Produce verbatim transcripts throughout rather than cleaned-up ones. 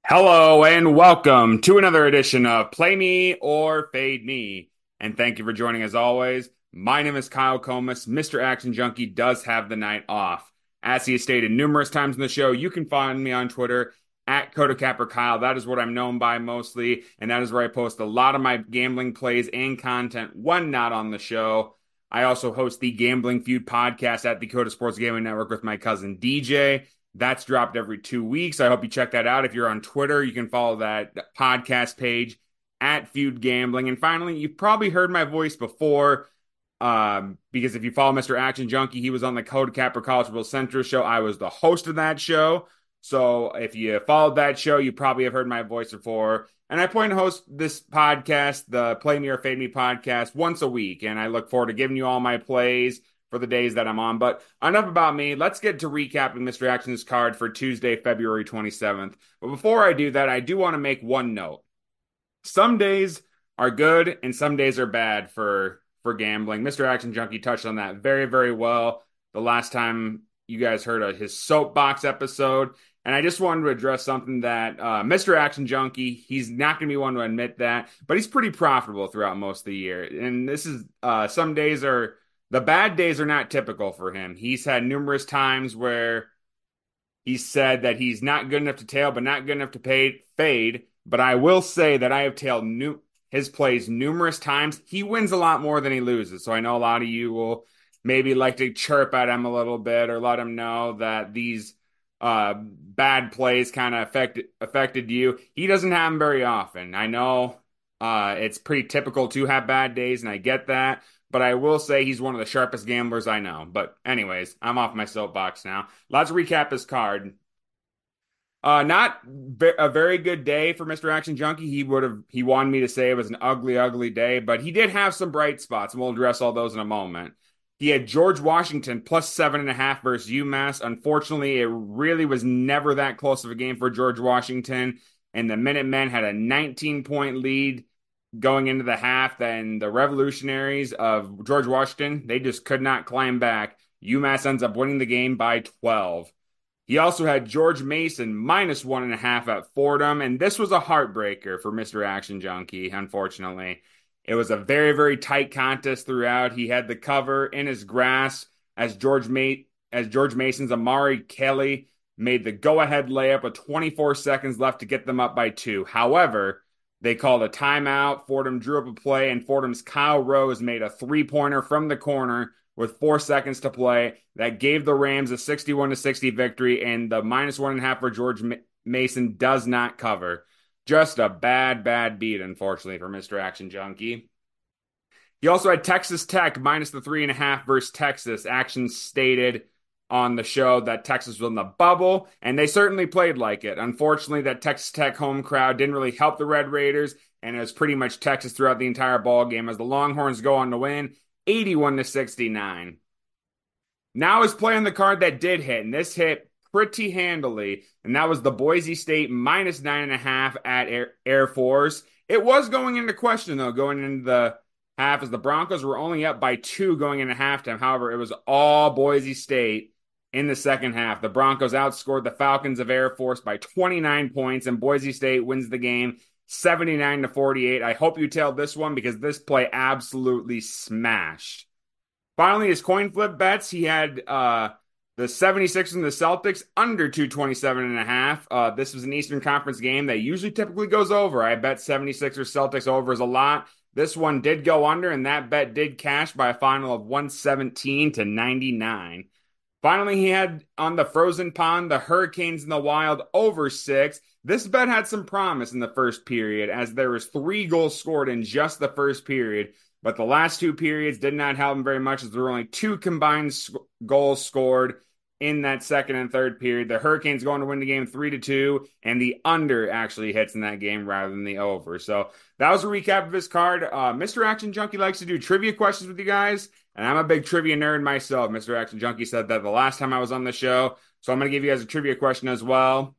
Hello and welcome to another edition of Play Me or Fade Me. And thank you for joining as always. My name is Kyle Comas. Mister Action Junkie does have the night off. As he has stated numerous times in the show, you can find me on Twitter at CodaCapperKyle. That is what I'm known by mostly, and that is where I post a lot of my gambling plays and content when not on the show. I also host the Gambling Feud podcast at the Coda Sports Gaming Network with my cousin D J. That's dropped every two weeks. I hope you check that out. If you're on Twitter, you can follow that podcast page at Feud Gambling. And finally, you've probably heard my voice before um, because if you follow Mister Action Junkie, he was on the Code Capper Collegeville Central show. I was the host of that show. So if you followed that show, you probably have heard my voice before. And I plan to host this podcast, the Play Me or Fade Me podcast, once a week. And I look forward to giving you all my plays for the days that I'm on. But enough about me. Let's get to recapping Mister Action's card for Tuesday, February twenty-seventh. But before I do that, I do want to make one note. Some days are good and some days are bad for, for gambling. Mister Action Junkie touched on that very, very well the last time you guys heard of his soapbox episode. And I just wanted to address something that uh, Mister Action Junkie, he's not going to be one to admit that, but he's pretty profitable throughout most of the year. And this is, uh, some days are, the bad days are not typical for him. He's had numerous times where he said that he's not good enough to tail, but not good enough to pay, fade. But I will say that I have tailed new, his plays numerous times. He wins a lot more than he loses. So I know a lot of you will maybe like to chirp at him a little bit or let him know that these uh, bad plays kind of affected affected you. He doesn't have them very often. I know uh, it's pretty typical to have bad days, and I get that. But I will say he's one of the sharpest gamblers I know. But anyways, I'm off my soapbox now. Let's recap his card. Uh, not a very good day for Mister Action Junkie. He would have he wanted me to say it was an ugly, ugly day, but he did have some bright spots, and we'll address all those in a moment. He had George Washington plus seven and a half versus UMass. Unfortunately, it really was never that close of a game for George Washington, and the Minutemen had a nineteen point lead going into the half. Then the Revolutionaries of George Washington, they just could not climb back. UMass ends up winning the game by twelve. He also had George Mason minus one and a half at Fordham, and this was a heartbreaker for Mister Action Junkie, unfortunately. It was a very, very tight contest throughout. He had the cover in his grasp as George Ma- as George Mason's Amari Kelly made the go-ahead layup with twenty-four seconds left to get them up by two. However, they called a timeout. Fordham drew up a play, and Fordham's Kyle Rose made a three-pointer from the corner with four seconds to play. That gave the Rams a sixty-one to sixty victory, and the minus one and a half for George Mason does not cover. Just a bad, bad beat, unfortunately, for Mister Action Junkie. He also had Texas Tech minus the three and a half versus Texas. Action stated on the show that Texas was in the bubble, and they certainly played like it. Unfortunately, that Texas Tech home crowd didn't really help the Red Raiders, and it was pretty much Texas throughout the entire ball game as the Longhorns go on to win eighty-one to sixty-nine. Now is playing the card that did hit, and this hit pretty handily, and that was the Boise State minus nine and a half at Air, Air Force. It was going into question, though, going into the half, as the Broncos were only up by two going into halftime. However, it was all Boise State in the second half. The Broncos outscored the Falcons of Air Force by twenty-nine points, and Boise State wins the game seventy-nine to forty-eight. I hope you tailed this one because this play absolutely smashed. Finally, his coin flip bets, he had uh, the seventy-sixers and the Celtics under two twenty-seven and a half. Uh, this was an Eastern Conference game that usually typically goes over. I bet seventy-sixers Celtics overs a lot. This one did go under, and that bet did cash by a final of one seventeen to ninety-nine. Finally, he had on the Frozen Pond, the Hurricanes in the Wild over six. This bet had some promise in the first period, as there was three goals scored in just the first period. But the last two periods did not help him very much, as there were only two combined sc- goals scored in that second and third period. The Hurricanes going to win the game three to two, and the under actually hits in that game rather than the over. So that was a recap of his card. Uh, Mister Action Junkie likes to do trivia questions with you guys, and I'm a big trivia nerd myself. Mister Action Junkie said that the last time I was on the show, so I'm going to give you guys a trivia question as well.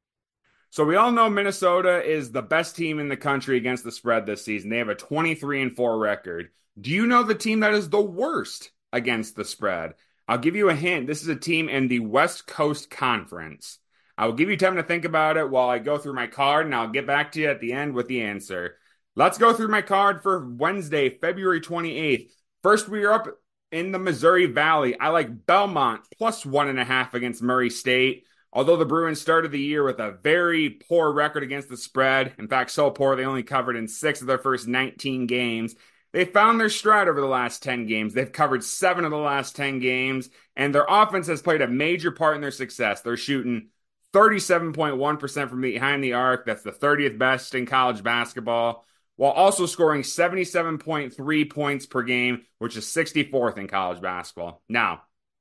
So we all know Minnesota is the best team in the country against the spread this season. They have a twenty-three and four record. Do you know the team that is the worst against the spread? I'll give you a hint. This is a team in the West Coast Conference. I will give you time to think about it while I go through my card, and I'll get back to you at the end with the answer. Let's go through my card for Wednesday, February twenty-eighth. First, we are up in the Missouri Valley. I like Belmont plus one and a half against Murray State. Although the Bruins started the year with a very poor record against the spread, in fact, so poor they only covered in six of their first nineteen games, they found their stride over the last ten games. They've covered seven of the last ten games, and their offense has played a major part in their success. They're shooting thirty-seven point one percent from behind the arc. That's the thirtieth best in college basketball, while also scoring seventy-seven point three points per game, which is sixty-fourth in college basketball. Now,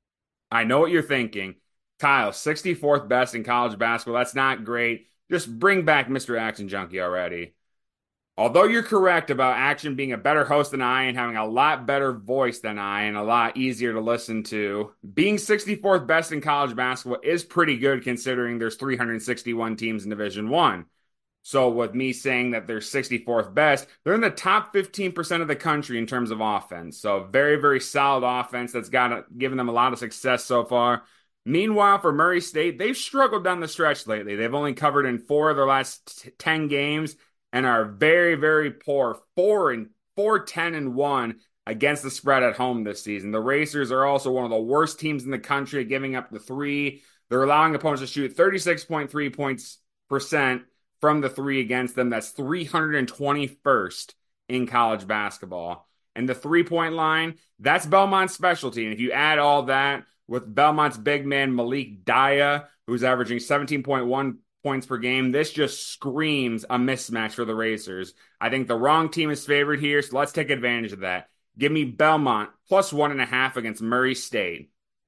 I know what you're thinking. Kyle, sixty-fourth best in college basketball. That's not great. Just bring back Mister Action Junkie already. Although you're correct about Action being a better host than I and having a lot better voice than I and a lot easier to listen to, being sixty-fourth best in college basketball is pretty good considering there's three hundred sixty-one teams in Division One. So with me saying that they're sixty-fourth best, they're in the top fifteen percent of the country in terms of offense. So very, very solid offense that's got given them a lot of success so far. Meanwhile, for Murray State, they've struggled down the stretch lately. They've only covered in four of their last ten games and are very, very poor. Four and four, ten and one against the spread at home this season. The Racers are also one of the worst teams in the country at giving up the three. They're allowing opponents to shoot thirty-six point three points percent from the three against them. That's three hundred twenty-first in college basketball. And the three-point line, that's Belmont's specialty. And if you add all that with Belmont's big man Malik Daya, who's averaging seventeen point one points per game, this just screams a mismatch for the Racers. I think the wrong team is favored here, so let's take advantage of that. Give me Belmont plus one and a half against Murray State.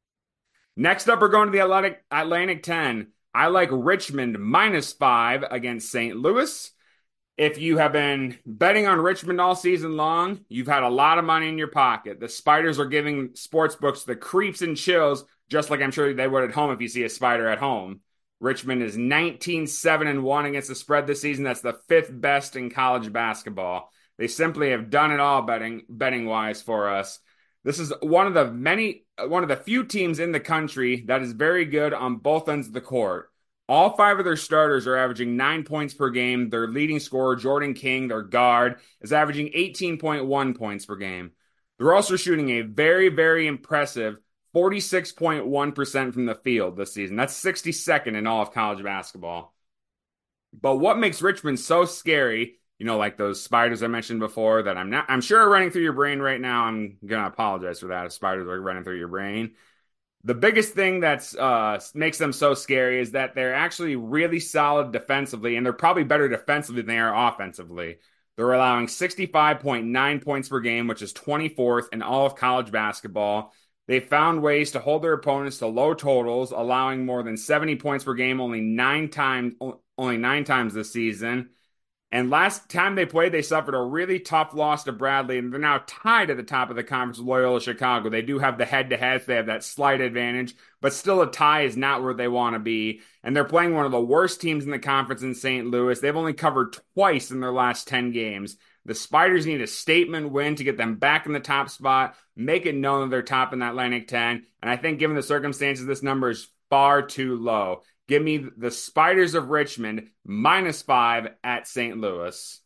Next up, we're going to the Atlantic, Atlantic ten. I like Richmond minus five against Saint Louis. If you have been betting on Richmond all season long, you've had a lot of money in your pocket. The Spiders are giving sportsbooks the creeps and chills, just like I'm sure they would at home if you see a Spider at home. Richmond is nineteen seven and one against the spread this season. That's the fifth best in college basketball. They simply have done it all betting betting wise for us. This is one of the many one of the few teams in the country that is very good on both ends of the court. All five of their starters are averaging nine points per game. Their leading scorer, Jordan King, their guard, is averaging eighteen point one points per game. They're also shooting a very, very impressive forty-six point one percent from the field this season. That's sixty-second in all of college basketball. But what makes Richmond so scary, you know, like those spiders I mentioned before that I'm not, I'm sure are running through your brain right now. I'm going to apologize for that if spiders are running through your brain. The biggest thing that uh, makes them so scary is that they're actually really solid defensively, and they're probably better defensively than they are offensively. They're allowing sixty-five point nine points per game, which is twenty-fourth in all of college basketball. They've found ways to hold their opponents to low totals, allowing more than seventy points per game only nine times, only nine times this season. And last time they played, they suffered a really tough loss to Bradley, and they're now tied at the top of the conference with Loyola Chicago. They do have the head-to-heads. They have that slight advantage, but still a tie is not where they want to be. And they're playing one of the worst teams in the conference in Saint Louis. They've only covered twice in their last ten games. The Spiders need a statement win to get them back in the top spot, make it known that they're top in the Atlantic ten. And I think given the circumstances, this number is far too low. Give me the Spiders of Richmond minus five at Saint Louis.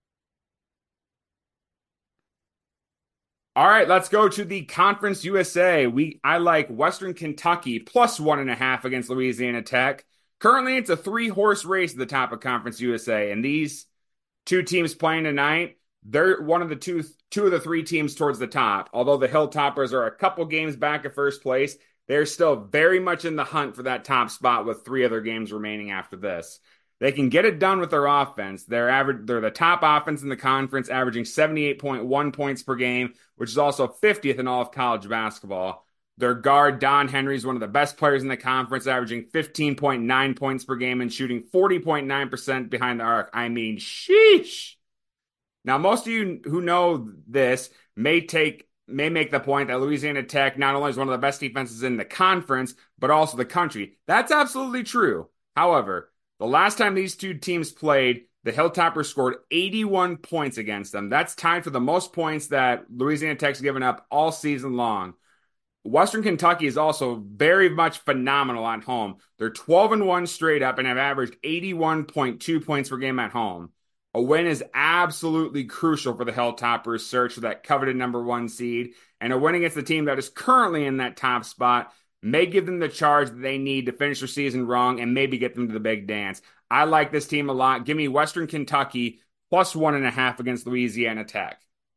All right, let's go to the Conference U S A. We I like Western Kentucky plus one and a half against Louisiana Tech. Currently, it's a three-horse race at the top of Conference U S A, and these two teams playing tonight, they're one of the two two of the three teams towards the top. Although the Hilltoppers are a couple games back at first place, they're still very much in the hunt for that top spot with three other games remaining after this. They can get it done with their offense. They're average, they're the top offense in the conference, averaging seventy-eight point one points per game, which is also fiftieth in all of college basketball. Their guard, Don Henry, is one of the best players in the conference, averaging fifteen point nine points per game and shooting forty point nine percent behind the arc. I mean, sheesh. Now, most of you who know this may take may make the point that Louisiana Tech not only is one of the best defenses in the conference, but also the country. That's absolutely true. However, the last time these two teams played, the Hilltoppers scored eighty-one points against them. That's tied for the most points that Louisiana Tech's given up all season long. Western Kentucky is also very much phenomenal at home. They're twelve and one straight up and have averaged eighty-one point two points per game at home. A win is absolutely crucial for the Hilltoppers' search for that coveted number one seed, and a win against the team that is currently in that top spot may give them the charge that they need to finish their season wrong and maybe get them to the big dance. I like this team a lot. Give me Western Kentucky plus one and a half against Louisiana Tech.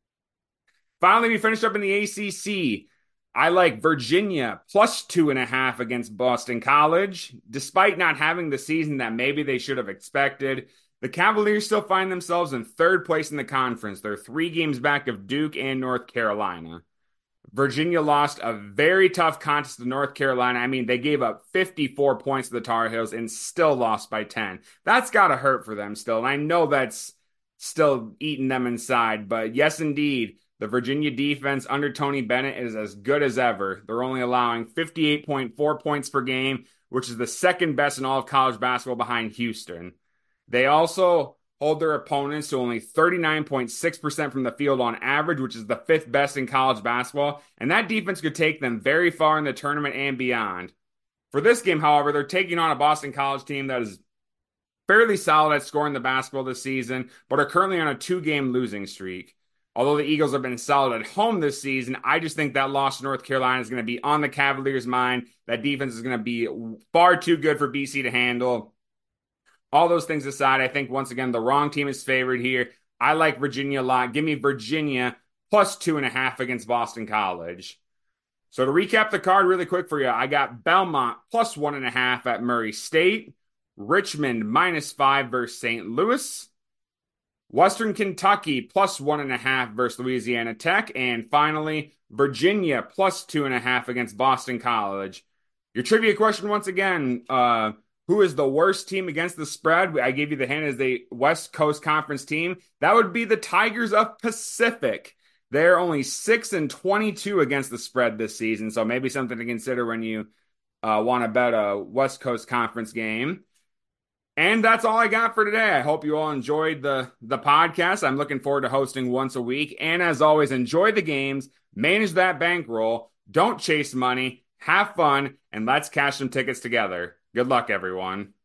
Finally, we finished up in the A C C. I like Virginia plus two and a half against Boston College. Despite not having the season that maybe they should have expected, the Cavaliers still find themselves in third place in the conference. They're three games back of Duke and North Carolina. Virginia lost a very tough contest to North Carolina. I mean, they gave up fifty-four points to the Tar Heels and still lost by ten. That's got to hurt for them still. And I know that's still eating them inside. But yes, indeed, the Virginia defense under Tony Bennett is as good as ever. They're only allowing fifty-eight point four points per game, which is the second best in all of college basketball behind Houston. They also hold their opponents to only thirty-nine point six percent from the field on average, which is the fifth best in college basketball. And that defense could take them very far in the tournament and beyond. For this game, however, they're taking on a Boston College team that is fairly solid at scoring the basketball this season, but are currently on a two-game losing streak. Although the Eagles have been solid at home this season, I just think that loss to North Carolina is going to be on the Cavaliers' mind. That defense is going to be far too good for B C to handle. All those things aside, I think, once again, the wrong team is favored here. I like Virginia a lot. Give me Virginia plus two and a half against Boston College. So to recap the card really quick for you, I got Belmont plus one and a half at Murray State, Richmond minus five versus Saint Louis, Western Kentucky plus one and a half versus Louisiana Tech, and finally, Virginia plus two and a half against Boston College. Your trivia question once again, uh, who is the worst team against the spread? I gave you the hint as a West Coast Conference team. That would be the Tigers of Pacific. They're only six and twenty-two against the spread this season, so maybe something to consider when you uh, want to bet a West Coast Conference game. And that's all I got for today. I hope you all enjoyed the, the podcast. I'm looking forward to hosting once a week. And as always, enjoy the games, manage that bankroll, don't chase money, have fun, and let's cash some tickets together. Good luck, everyone.